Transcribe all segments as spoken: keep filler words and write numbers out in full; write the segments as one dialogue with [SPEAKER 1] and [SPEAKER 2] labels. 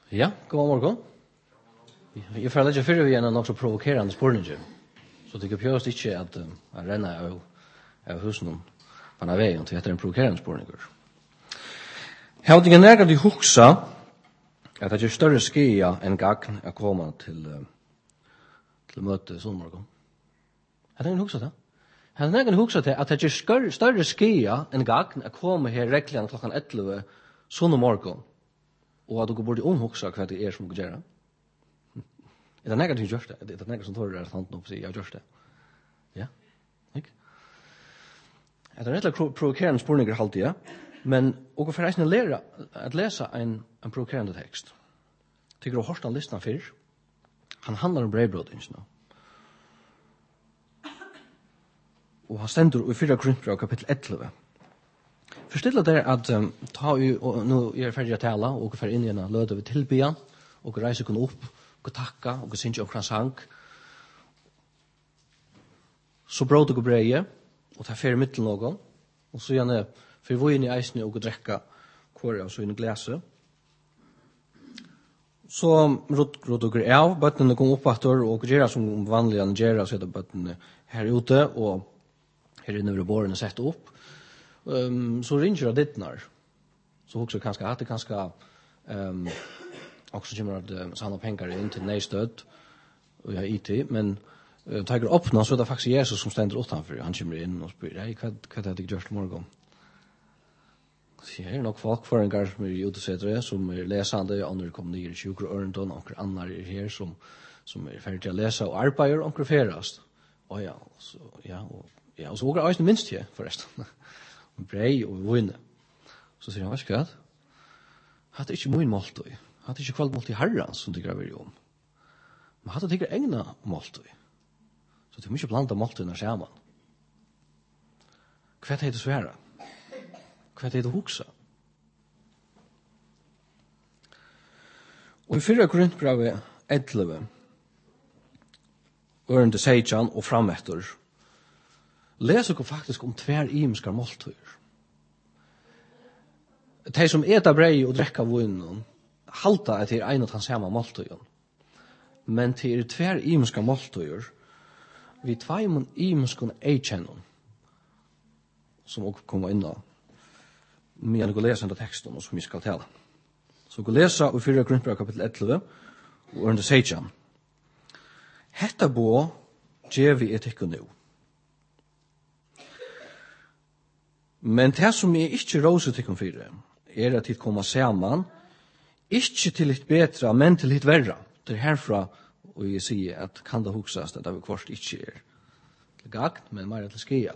[SPEAKER 1] Ja, god morgen. Jeg får legge fyrir vi en nok så provokerende spørninger. Så det kan prøves ikke at uh, jeg renner av, av husen på denne veien til etter en provokerende spørninger. Har du nærmere de huksa at det er større skia enn gagn å komme til, uh, til møte sunnmorgen? Har du huksa det? Har du nærmere huksa til at det er større, større skia enn gagn å komme her rekkelig klokken elleve sunnmorgen? Og at du burde omhugsa hva det er som du gjør. Er det negativt gjørst det? Er det negativt som tårer at han opp sier, jeg gjørst det? Ja, ikke? Det er rettelig provokerende spørninger alltid, ja. Men og for reisende lære at lese en, en provokerende tekst. Tykker du har hørt han listen før? Han handler om brevbrødingen. Og han stender i fyra Korinthbrev kapittel elleve. Forstilla der at um, ta vi, og nå er ferdig å tale, og fer inn igjen og løde vi tilbyan, og reiser kunne opp, og takka, og synge okra sang. Så bråd og breie, og ta fer mittel noen, og så gjerne fer vi inn i eisene og drekka kåre og så inn i glase. Så råd og av, bøttene kom opp etter, og gjerra som vanlig han gjerra, så er det bøttene her ute, og her inne ved bårene sett opp. Um, så ringer det dittnar. Så också kanske att det kanske um, också kommer att uh, samla pengar in till nejstöd och jag I T, men uh, tager upp nå så är det faktiskt Jesus som ständer utanför. Han kommer in och spyr, hej, vad vad har du gjort morgon? Så här är nog folk för en gång som är ute så det som är läsande, andra kommer ner i tjugo örndon och andra är här som som är färdiga att läsa och arbetar och ferast. Och ja, så ja och ja, och så går det minst här förresten. Brei og vinne. Så sier han, vet du hva? Hatt ikke min måltøy. Hatt ikke kvalt måltøy herrans som tykker jeg vil om. Men hatt tykker egna måltøy. Så det er mye blanda måltøyna sammen. Hva er det svære? Hva er det hoksa? Og i fyrre Korinthbrevet elleve, ørende seitjan og frametter, leser dere faktisk om tver imiskar måltøyer. De som eter brei og drekka vinen, halta at det er en av den samme måltøyen. Men det er tver imiskar måltøyer, vi tveimon imiskar eikjennom, som også kommer inn av. Men jeg går lese denne teksten, som vi skal tale. Så jeg går lese i fyrre Korinthbrev kapittel elleve, og under seitjan. Hetta bo djevi et ikke nu. Men det som jeg ikke råser til kom fire, er at det kommer sammen, ikke til litt bedre, men til litt verre. Det er herfra, og jeg sier at kan det huksast at det kvart ikke er til gagn, men mer til skia.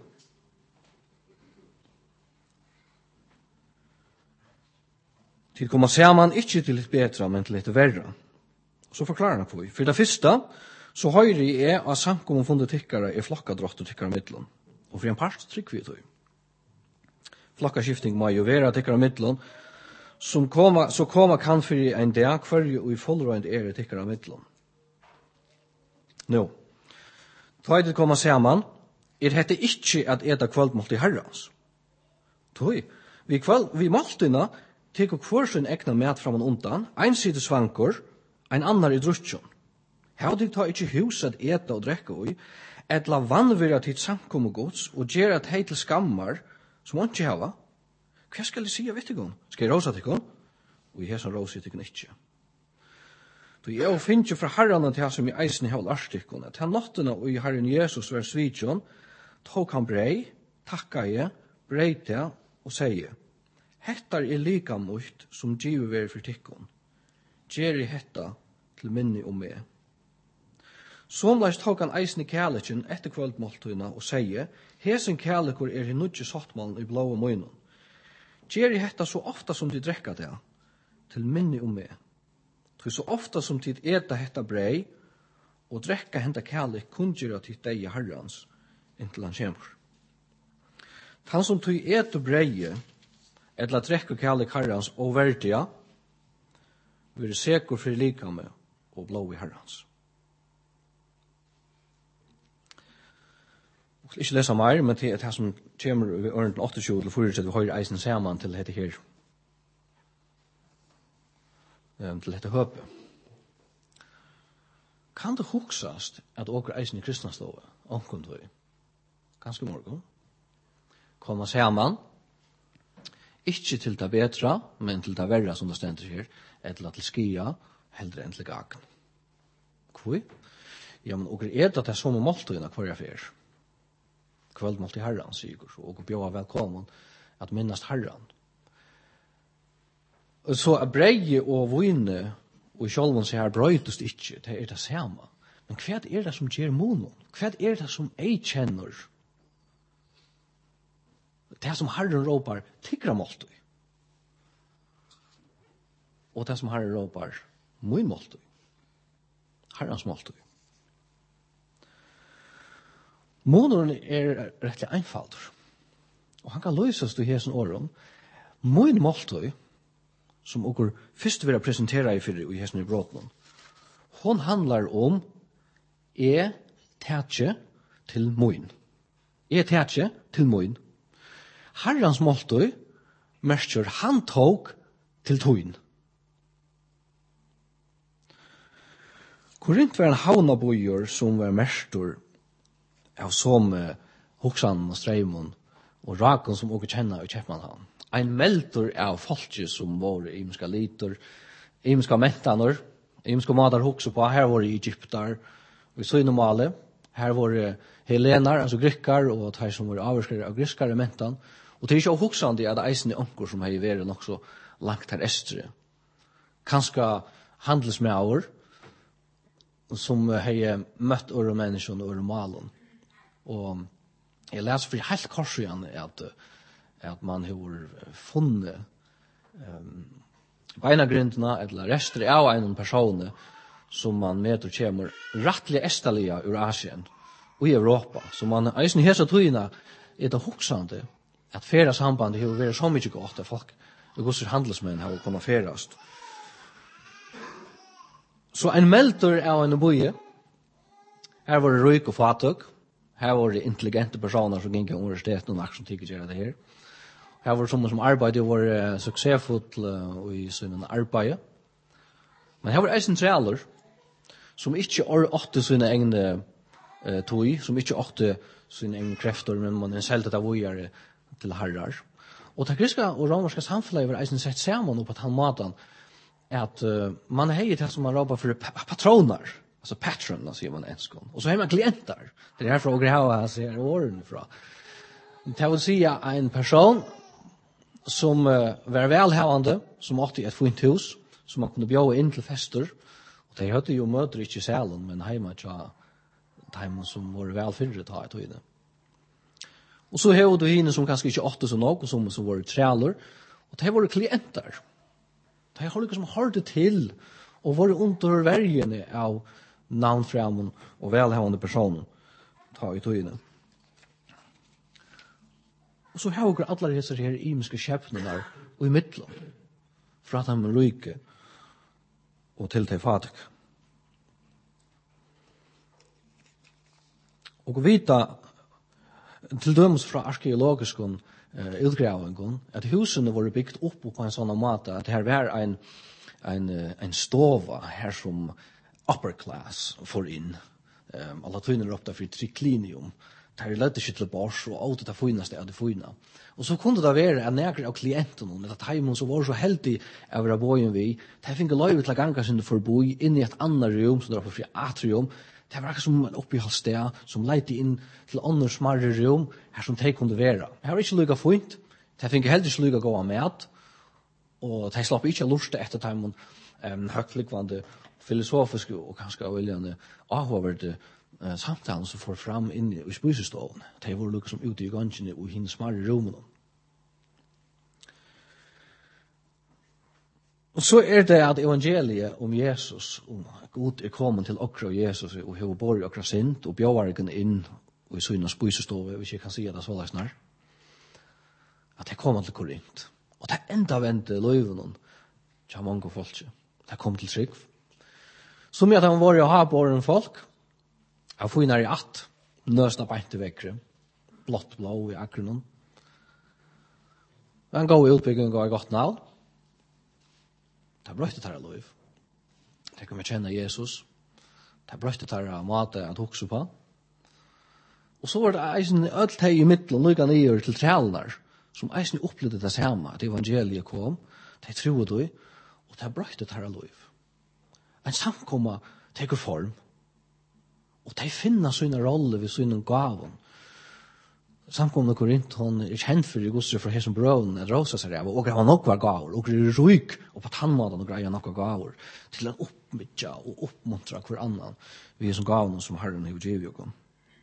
[SPEAKER 1] Det kommer sammen, ikke til litt bedre, men til litt verre. Så forklarer han på. For det første, så høyre jeg at samkommen fundet tykkere er flokkadrott og tykkere midtelen. Og for en part trykk vi tog. Flokkaskifting må jo være tykkere midtelen, som koma, så koma kan for en dag hver og i fullrøynd er tykkere midtelen. Nå, da det kommer sammen, er dette ikke at eta kvöldmålt i herrans. Toi, vi kvöld, vi måltina, teker hver sin egna mat fram og undan, ein side svankur, ein annar i drutjon. Her de tar ikke hus at eta og drekka ui, etla vannvira til samkommogods og gjerra at hei til skammar, som man ikke hava. Hva skal jeg sige, vet du ikke? Skal jeg rosa til ikke? Og jeg har sånn rosa til ikke. Så jeg finner ikke fra herrene til som i eisen i hevl arstikken, at han nottene og i herren Jesus var svidjon, tok han brei, takka jeg, brei til og sier, hettar er lika mot som giver veri for tikkun. Gjer i hetta til minni om meg. Somleis tok han eisen i kærlikken etter kvöldmåltøyna og sier, hesen kærlikur er i nudje sottmalen i blå møynen. Gjer i hetta så ofta som de drekka det, til minni om meg. For så ofta som tid eta hetta brei, og drekka henta kærlik kunngjera til deg i herrans, inntil han kjemur. Han som tog et og breie, etla drekka kærlik herrans og verdia, vil sekur for likame og blå i herrans. Jeg skal ikke lese mer, men det er det som kommer i ørenden åttiotjue til fyrtjue, vi høyre eisen sammen til dette her. um, til dette høpet. Kan det huksast at åker eisen i kristnastået, omkund vi, ganske morgen, kommer sammen, ikke til det bedre, men til det verre, som det stender her, eller til skia, heldre enn til gagn. Hvor? Ja, men åker er det at det er som måltøyene hver jeg fer. Kvöldmålt i herran, sier og bjør velkommen at minnast herran. Så er breie og vune, og sjálvun seg her brøytust ikkje, det er det samme. Men hva er det som gjør monon? Hva er det som jeg kjenner? Det som herren råpar, tigra måltøy. Og det som herren råpar, mun måltøy. Herrans måltøy. Monon er rettelig einfaldur. Og han kan løsast i hesen åren. Mun måltøy, som okkur fyrst vil presentera i fyrir i hesen i bråten, hon handlar om e tætje til mun. E tætje til mun. Herrans måltøy merker han tók til tøyn. Korint var en havnabøyer som var mestur av som hoksan og streimon og raken som åker kjenner i Kjeppmannhavn. Ein meldur av folket som var imiska litur, imiska mentanor, imiska madar hoksa på. Her var Egyptar, og i Søynomale. Her var helenar, altså grykkar, og de som var avvarskare av gryskare mentan. Og det er ikke hoksande at eisen i onkur som hei vært nok så langt her estre. Kanska handelsmauer, som hei møtt øre menneskene og øre malen. Og jeg leser for helt kors igjen at, at man har funnet um, beinagrindene eller rester av en person som man med og kommer rettelig estalige ur Asien og i Europa. Så man eisen i hese tøyene er det hoksande at færa sambandet har vært så mye godt at folk og gosser handelsmenn har kunnet færast. Så en melder av en boje, her var det ryk og fatøk, her var det intelligente personer som gikk i universiteten og som tykker gjøre det her. Her var det som som arbeidet var uh, suksessfull uh, i sin arbeid. Men her var det eisen trealer som ikke åtte sine egne uh, tog, som ikke åtte sine egne krefter, men man er selv det vågjere til herrar. Og det griska og romerska samfunnet var eisen sett sammen på den måten at uh, man har det som man råper for patroner, altså patron, da sier man enskånd. Og så har man klienter. Det er herfra og greia jeg ser årene fra. Det vil si en person som uh, var velhavende, som måtte i et fint hus, som man kunne bjøre inn til fester. Og de hadde jo møter ikke i salen, men hjemme til de som var velfyrret ta i tøyene. Og så har du henne som kanskje ikke åtte så nok, og som, som var trealer. Og de var klienter. De har liksom hørt til og var under vergene av navnframen og velhavende personer ta i tøyene. Og så har vi alle disse her imiske skjepnene og i midtland fra at de er ryke og til til fatik. Og vita til dømes fra arkeologisk uh, utgravingen at husene var bygd opp på en sånn måte at her var en, en, en stova her som upper class for inn. Um, alle tøyner er opptatt for triklinium. Det er lett ikke til bors og alt det fineste av det fina. Og så kunne det være en nekker av klientene, eller teimen som var så heldig av å bojen vi, de fikk løyve til å gange sin forboi inn i et annet rom, som det var på fri atrium. Det var akkurat som en oppehållssted, som leite inn til andre smarre rom, her som de kunne være. Her var ikke lykka fint, de fikk heller ikke lykka gå av mat, og de slapp ikke lusta etter teimen um, høgtlikvande, filosofiske og kanskje avviljende avhåverde uh, samtalen som får fram inn i spisestoven. De var lukka som ute i gangene og hinn smarre rommene. Og så er det at evangeliet om Jesus, om God er kommet til okra og Jesus, og hever bor i okra sint, og bjøvargen inn og i søgna spisestove, hvis jeg kan si det så leisnar, at det kommer til Korint. Og det er enda vente løyvene til mange folk. Det kom til trygg. Som at han var i å ha båren folk, jeg finner i att, nøsna beinte vekkere, blått blå i akronen. En god utbygging og et godt navn. det brøtte tar liv. Det kommer kjenne Jesus. Det brøtte tar måte at hokse på. Og så var det eisen ødelt hei i midten, lykka nye til trælnar, som eisen opplevde det samme, at evangeliet kom, de troede du, og det brøtte tar liv. En samkomma teker form, og de finner sine rolle ved sine gaven. Samkomna Korint, hon er kjent for i godser for hesson brøven, at rosa seg av, og har nok var gaver, og er ryk, og på tannmaten og greier nok gaver, til å oppmytja og oppmuntra hver annan, vi er som gaven som Herren har givet oss.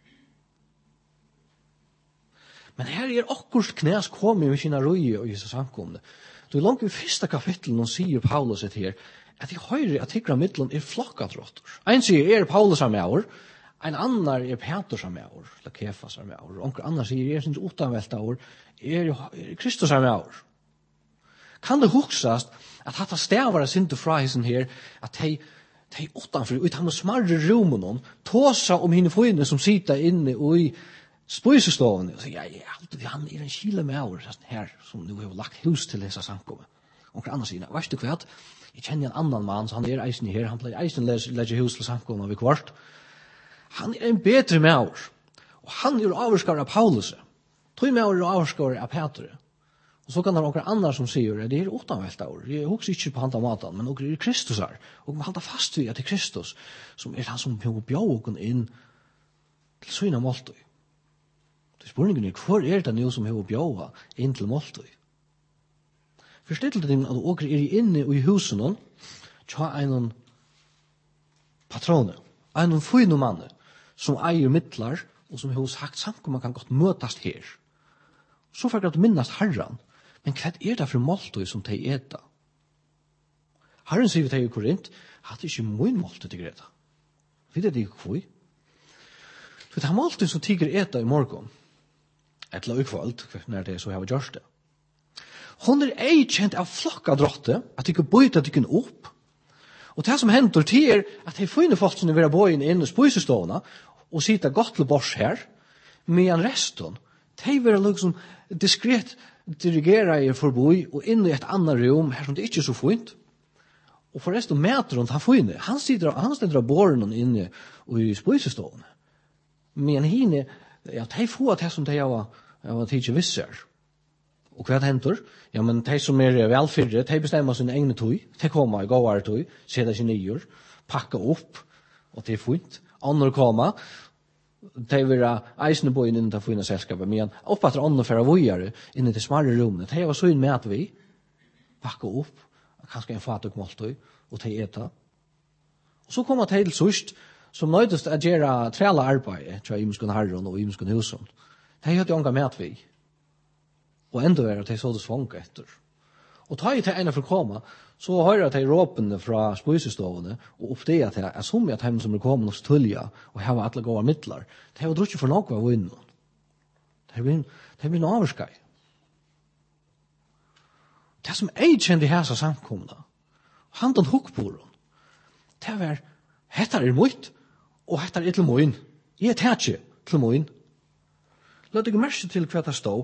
[SPEAKER 1] Men her er akkurat knæs kommet med sina røye og Jesus samkomne. Så langt i første kapittel sier Paulus et her, at de høyre at hikra middelen er flokkadrottor. Ein sier er Paulus er med år, en annan er Petrus er med år, eller Kefas er med år, og onker annan sier er sin utanvelta år, er, er Kristus er med år. Kan det huksast at hatta stavar er sinte fra hisen her, at de de utanfor, ut han smarre rumen, tåsa om henne føyne som sitter inne og i spøysestående, og sier, ja, ja, alltid, han er en kile med år, her, som nu har lagt hus til disse samkomme. Og andre sier, vet du hva, jeg kjenner en annan mann, så han er eisen her, han pleier eisen legge hus til samkomme ved kvart. Han er en bedre med år, og han er avskar av Paulus. Tog med år er avskar av Petre. Og så kan det være andre som sier, det er utanvelt år, jeg husker ikke på handa maten, men det er Kristus her, og man halter fast ved at det er Kristus, som er han som bjør inn til syne måltøy. Spurningen er, hvor er det nå som har bjøva inn til måltøy? Forstå til at åker er inne i husen, tja en patrone, en fyne mann, som eier mittlar, og som har sagt samt man kan godt møtast her. Så får jeg at minnast Herren, men hva er det for måltøy som de eter? Herren sier vi til i Korint, at det ikke er min måltøy til Greta. Vet du det ikke hvor? For det er måltøy som tiger eter i morgen, et løykvalt, når det er så har vi gjort det. Hon er ei kjent av flokkadrotte, at ikke bøyta tykken opp. Og det som hender til er at de fine folk som vil bøyen inn og spøysestående, og sitte godt til bors her, medan resten, de vil liksom diskret dirigere i forboi, og inn i et annet rom, her som det ikke er så fint. Og forresten mæter hun, han fine, han sitter han steder av båren inne i spøysestående. Men henne, ja, de får det som de har, har tidlig visser. Og hva henter? Ja, men de som er velfyrre, de bestemmer sin egne tøy, de kommer i gåere tøy, setter seg nye, pakker opp, og det er fint. Andre kommer, de vil ha eisende på inn i det fine selskapet, men oppfatter andre for å vågjere inn i det smarre rommene. De har så inn med at vi pakker opp, kanskje en fatuk måltøy, og de etter. Og så kommer de til sørst, som nøydest å gjøre trela arbeid til imenskene herren og imenskene husen. De hadde jo ikke med vi. Og enda er at de så det svanke etter. Og ta i til ene for å komme, så hører de råpene fra spøysestående, og oppdager til at som at de som er kommet hos tulja, og har alle gående midtler, de har drukket for noe av vinnen. De blir noe avskei. Det som jeg kjente i hæsa samkomna, handen hukkboren, det var, hettar er mot, og hettar er til moin. Jeg er tætje til moin. La deg merke til hva det stod.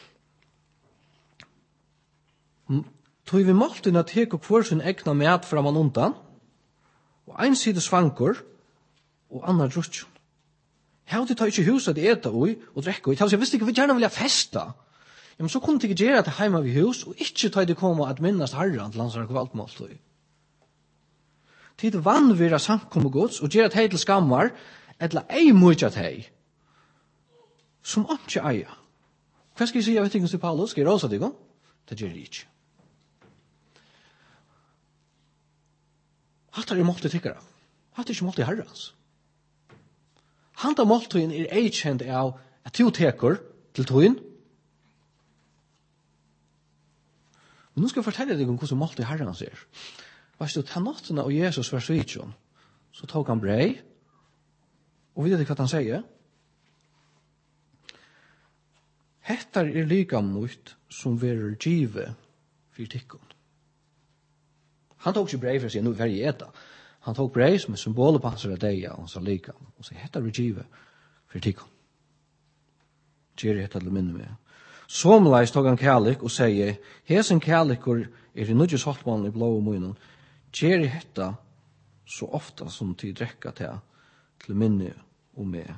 [SPEAKER 1] Tog vi måltid at hek og hver sin egna med fram og undan, og ein side svankur, og annar drutjon. Her hadde jeg ikke huset i eta ui, og drekke ui. Jeg visste ikke, vi gjerne vilja festa. Ja, men så kunne jeg ikke gjøre det heima ved hus, og ikke ta det komme at minnast herran til hans kvaldmåltid. Tid vann vira samkomme gods, og gjøre det til skammar, etla ei mykja teg, som ikke eia. Hva skal jeg si, jeg vet ikke til Paulus, skal jeg råsa deg om? Det gjør det ikke. Hattar er måltid tikkara. Hattar er ikke måltid herrans. Handa måltiden er eikjent av at to teker til tøyen. Men nå skal jeg fortelle deg om hvordan måltid herrans er. Vet du, ta nattene av Jesus vers vitsjon, så tok han brei, og vet du hva han sier? Hettar er lika mot som verer give for tikkun. Han tok ikke brei for å si, nå er jeg eta. Han tok brei som er symbolet på hans redeia, og så lika. Og så hettar er give for tikkun. Gjeri hettar til minne med. Somleis tok han kærlik og sier, hesen kærlikur er i nudges holtmannen i blå og munnen, Gjør hetta så ofta som tid drekka til til minne og med.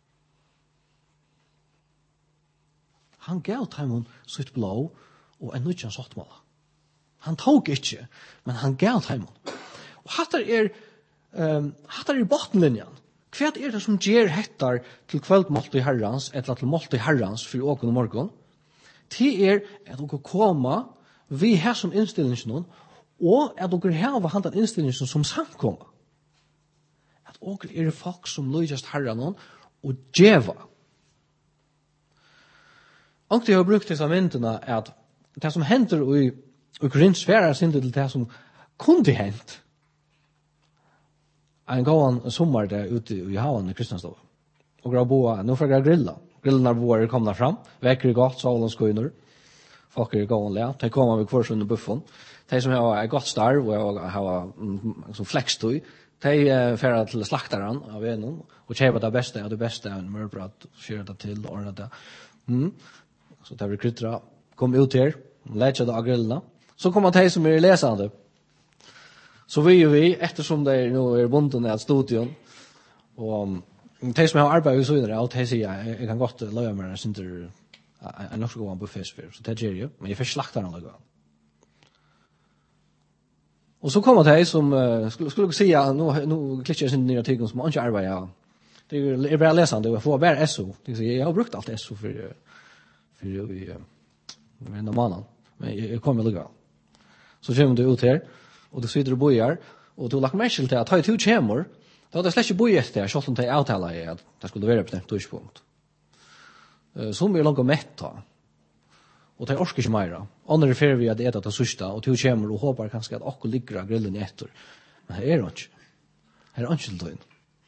[SPEAKER 1] Han gav Timon sitt blå og en nødjan sottmåla. Han tog ikke, men han gav Timon. Og hattar er, um, hattar er bottenlinjan. Hva er det som gjør hettar til kveldmålt i herrans, eller til målt i herrans for åken og morgon? Det er at dere koma vi her som innstillingen, og at dere hava handan innstillingen som samkomma. At dere er folk som løyjast herran og djeva. Og det har brukt disse myndene at det som hender i Ukrains sfæra sinne til det som kunne hent. En gåan sommar der ute i havan i Kristianstad. Og grå boa, nå får jeg grilla. Grillarna boar er komna fram, vekker godt, solen skøyner. Folk er gåan le, de kommer med kvarsunde buffon. De som har et godt starv og har som flekstøy, de færa til slaktaren av enon, og kjøper det beste av det beste av en mørbrat, skjer det til, og ordner det. Mm. Så det blir kryttra, kom ut her, lærte det av grillene. Så kommer de som er lesende. Så vi og vi, ettersom de nå er bunden av studion, og de som har arbeidet i søgner, og de sier, jeg, jeg kan godt løye meg, jeg synes det er nok så god en buffet for, så det gjør jeg, men jeg får slakta den løye. Og så kommer de som, uh, skulle, skulle si, ja, nå, nå klikker jeg sin nye ting som ikke arbeider, ja. Det er, er bare lesende, jeg får bare S O. De sier, jeg har brukt alt S O for, for i uh, en av mannen, men jeg, jeg kommer løye. Så kommer du ut her, og du sitter og bojar, og du har lagt merkel til at ta i to kjemur, da hadde jeg slett ikke boi etter, selv om de avtaler i at det skulle være på den tørspunkt. Som er langt å metta, og de orsker ikke meira. Andre er ferdig at det er det sørste, og to kjemur, og håper kanskje at akkur ligger av grillen i etter. Men her er det ikke. Her er det ikke til tøyen.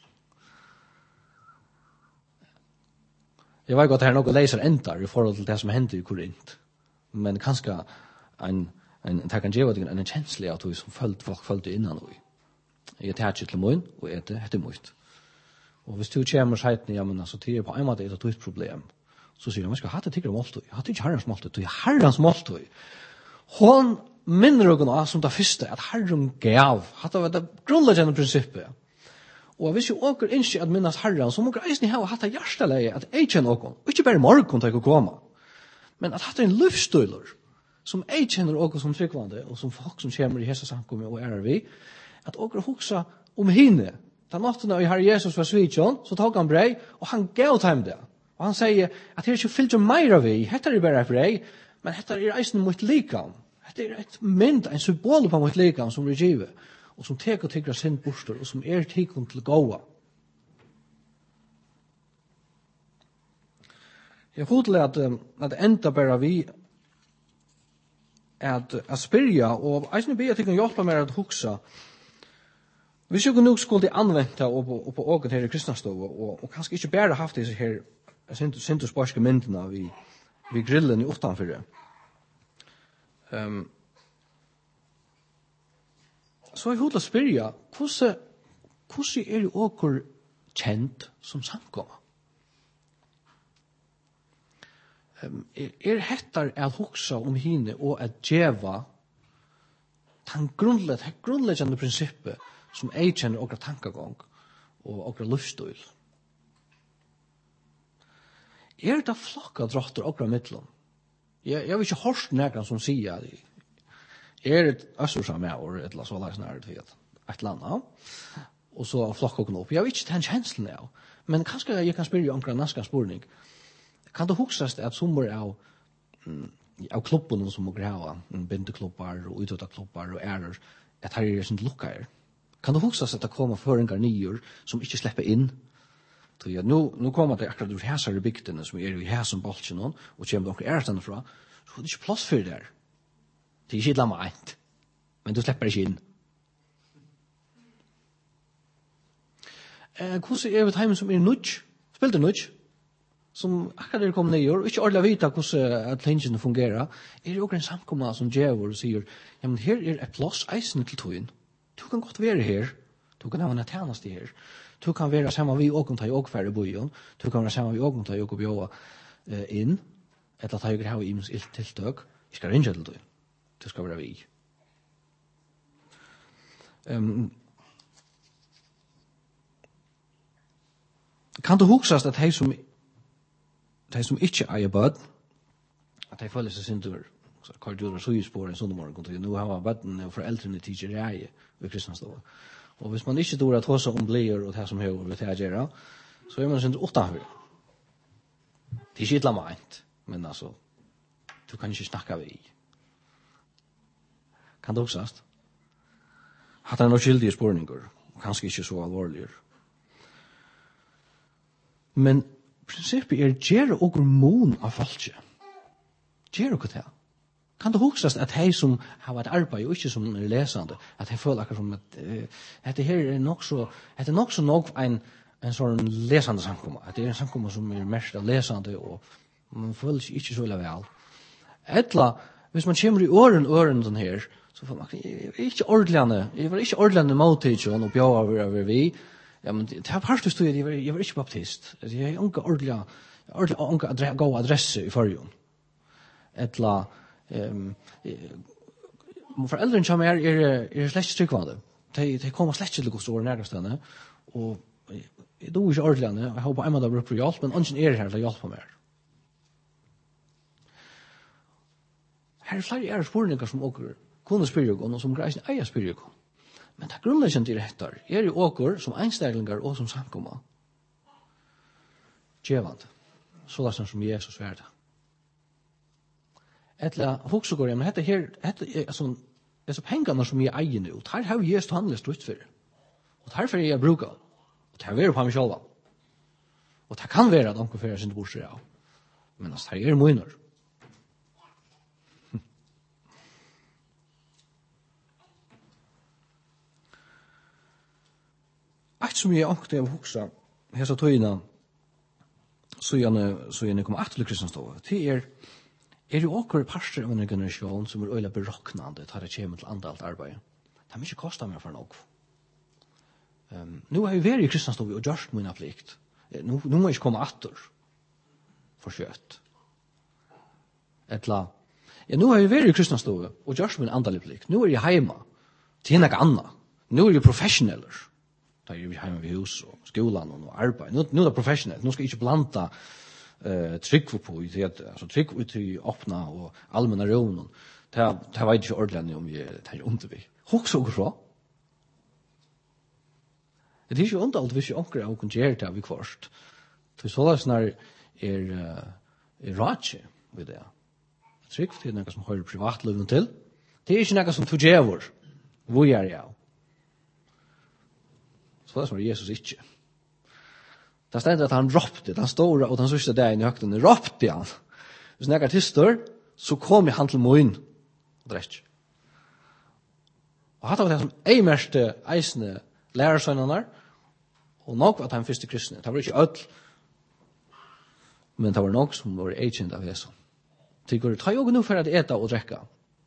[SPEAKER 1] Jeg vet godt at her er noe leiser endar i forhold til det som hender i Korint, men kanskje en en det kan gjøre en kjenslig at vi som følte folk følte innan vi. Jeg tar ikke til munn, og er det etter munn. Og hvis du kommer og sier, ja, men altså, det er på en måte et et problem, så sier han, man skal ha det tiggere måltøy. Ha det ikke herrens måltøy, det er herrens måltøy. Hun minner dere som det første, at herren gav. Det var det grunnleggende prinsippet. Og hvis jo åker ikke at minnes herren, så må dere eisen ha hatt det hjerteleie at jeg kjenner åken, og ikke bare morgen til å komme, men at hatt en livsstøyler, som jeg kjenner åker som tryggvande, og som folk som kommer i hese samkommet og er vi, at åker hoksa om henne. Da natten av Herre Jesus var svitsjon, så tok han brei, og han gav dem det. Og han sier at det er ikke fyllt mer av vi, dette er bare brei, men dette er eisen mot likam. Dette er et mynd, en symbol på mot likam som vi giver, og som tek og tykker sin bostor, og som er tikkum til gåa. Jeg hodler at, at enda bare vi at at spyrja, og eisen be at jeg kan hjelpe meg at huksa. Hvis jeg nok skulle anvende og på åken her i Kristianstov, og, og kanskje ikke bare haft disse her sint og sparske myndene vi, vi grillen i utenfor. Um, så jeg hodler spyrja, hvordan, hvordan er det åker kjent som samkomma? Um, er, er hettar at huksa om hine og at djeva den grunnleggende, grunnleggende prinsippet som jeg kjenner okra tankagång og okra livsstil. Er det flokka drotter okra mittlom? Jeg, jeg vil ikke hørst nekran som sier det. Er det øssursam med or et eller så lags nære til et landa, og så flokka okra opp. Jeg vil ikke ta en kjenslen av, men kanskje jeg kan spørre omkring naska spurning. Kan det huksast at sommer av mm, av klubben som må grava, bindeklubbar og utøvdaklubbar og ærer, at her er sin lukka her? Kan det huksast at det kommer føringar nyer som ikke slipper inn? Ja, nu, nu kommer det akkurat ur hæsar i bygdene som er i hæsum bolsjen og kommer det ærer stanna fra, så er det ikke plass for det der. Det er ikke illa meint, men du slipper ikke inn. Eh, hvordan er det heimen som er nudj? Spilte nudj? Som akkurat er kommet ned, og ikke ordentlig vite hvordan at tingene fungerer, er det også en samkomma som djever og sier, ja, men her er et plass eisen til tøyen. Du kan godt være her, du kan ha en tjeneste her, du kan være sammen vi og ta i åkfærre bøyen, du kan være sammen vi og ta i åkbjøa inn, etter at jeg har imens ilt tiltøk, jeg skal ringe til tøyen, det skal være vi. Um, kan du huksast at hei som de som ikke eier bød, at de føler seg sindur, så kardior og suispår en sånn morgen, nå har bødene og foreldrene tidser reie ved kristnastået. Og hvis man ikke dår at hos om blir og det som hører og det her gjør, så er man sindur utanfor. Det er ikke ytla meint, men altså, du kan ikke snakka vi. Kan det huksast? Hatt er noen skyldige spårninger, og kanskje ikke så alvorlige. Men prinsippet er gjerne og mon av falskje. Gjerne og det. Kan det huksast at hei som har et arbeid og ikke som er lesende, at hei føler akkurat som at uh, dette her er nok så, dette er nok så nok en, en sånn lesende samkomma. At det er en samkomma som er mest av lesende og man føler seg ikke så vel. Etla, hvis man kommer i åren åren sånn her, så får man ikke ordentlig, jeg var ikke ordentlig måltidjon og bjør over vi. Ja, men det har parst stod jeg var jeg var ikke baptist. Jeg har ikke ordentlig ordentlig gå adresse i forjon. Etla ehm um, foreldrene som er er er slett tryggvande. De de kommer slett til å gå så nærmestande og jeg do ikke ordentlig. Jeg håper jeg må da bruke for hjelp, men ingen er her til å hjelpe meg. Her er flere er spurninger som åker kunne spyrre og som greisen eier spyrre. Men det grunnleggende i rettar er jo åker som einstaklingar og som samkomma. Djevand. Så det som Jesus verda. Etla hoksegår, men dette her, dette er sånn, disse pengene som jeg eier nå, her har vi Jesus handlet ut for. Og derfor er jeg bruker. Og det har vært på meg selv. Og det kan være at onker fyrir sin bostad av. Men altså, det er møyner. Eit som jeg ångte av hoksa, hesa tøyna, så gjerne kom at til kristenstået, det er, er jo åker parster av en generasjon som er øyla beroknande, tar det kjem til andalt arbeid. Det har mykje kostet meg for nok. Um, nå har jeg vært i kristenstået og gjørst mina plikt. Nå, nå må jeg ikke komme atter for kjøtt. Etla, ja, nå har jeg vært i kristenstået og gjørst min andalt plikt. Nå er jeg heima til henne anna. Nå er jeg professioneller. Da er vi hjemme ved hus og skolan og arbeid. Nå, nå er det professionelt. Nå skal jeg ikke blanda uh, trygg på i det, altså trygg ut i åpna og allmänna rån. Det vet ikke ordentlig om vi tar under vi. Hoks og så. Det er ikke ondalt hvis vi onker av å gjøre det vi kvarst. Så så det snar er, er ratje ved det. Trygg til noe som hører privatløven til. Det er ikke noe som tog gjør. Hvor er jeg av? Så det som er Jesus ikke. Det stender at han ropte, den store og den sørste dagen i høgten, ropte han. Hvis han er tister, så kom han til moen og drekk. Og hatt av det som ei meste eisende lærersøgnerne, og nok var det han første kristne. Det var ikke ødel, men det var nok som var eikjent av Jesus. Det går, ta jo nå for at eta og drekka.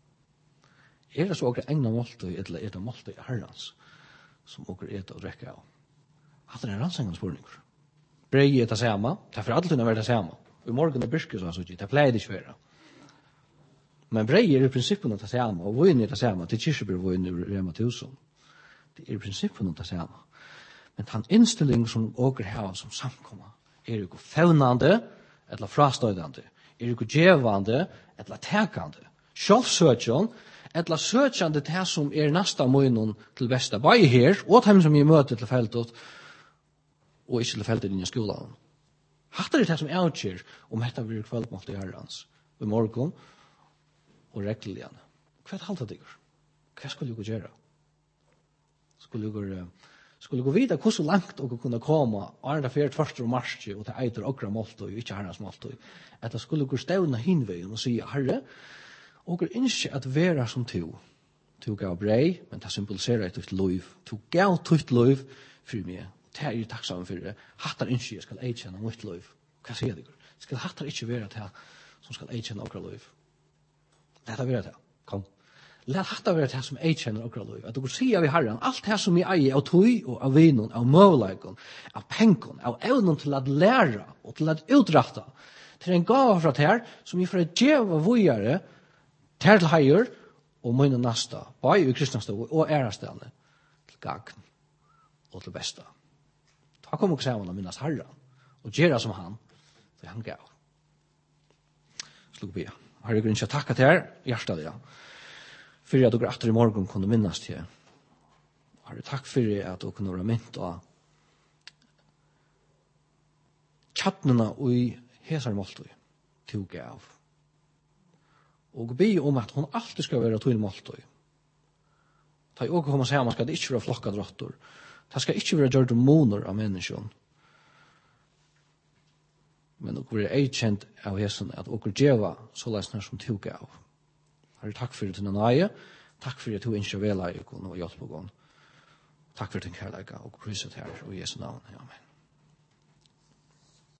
[SPEAKER 1] Er det så åker egna måltøy, eller eta måltøy i herrens? Som åker eta og drekka av. Hatt er en rannsengende spurninger. Brei er det samme, det er for alltid å være det samme. I morgen er byrke, så han det pleier det ikke være. Men brei er i prinsippen det samme, og vøyen er det samme, til kirsebær vøyen er Rema tusen. Det er i prinsippen det samme. Men den innstilling som åker her som samkommer, er jo fevnande, eller frastøydande, er jo djevande, eller tekande, sjálfsøkjøn, etla søkjande til det som er nasta møgnen til besta, bare her, og dem som jeg møter til feltet, og ikke til feltet inn i skolen. Hatt er det som avgjør om dette blir kveldmålt i herrens, i morgen, og rekkelig igjen. Hva er det halte deg? Hva skulle du gjøre? Skulle du skulle gå videre hvor så langt dere kunne komme, og er det fjert første mars, og det eiter okra måltøy, og ikke herrens måltøy, at det skulle gå stevne hinveien og si, herre, og er ikke at være som to. To gav brei, men det symboliserer et tutt liv. To gav tutt liv for meg. Det er jeg takksam for det. Hattar ikke jeg skal eikjenne mitt liv. Hva sier jeg? Skal hattar ikke være til som skal eikjenne okra liv? Lett det være til. Kom. Lett hattar være til som eikjenner okra liv. At du går sier vi herren, alt det som jeg eier av tøy og av vinen, av møvleikon, av penken, av evnen til å lære og til å utrette, til en gave fra her, som jeg får gjøre vågjere, ter til heier, og mine nasta, bare i kristnastå og ærastene. til gagn og til besta. Ta kom og sammen og minnes Herren, og gjøre som han, det han gav. Slug be. Herre, jeg vil takka til her, hjertet det, ja. For at dere etter i morgen kunne minnes til. Herre, takk for at dere kunne være mynt og tjattnene og i hesar måltøy til gav. Og be om at hun alltid skal være tog måltøy. Ta i åker komme sammen skal det ikke være flokka drottor. Det skal ikke være gjørt moner av menneskene. Men dere blir eikjent av hesen at dere djeva så lesner som tog av. Herre, takk for din nøye. Takk for at du ikke vil ha og hjelp på gånd. Takk for din kærleika og priset her og i Jesu navn. Amen.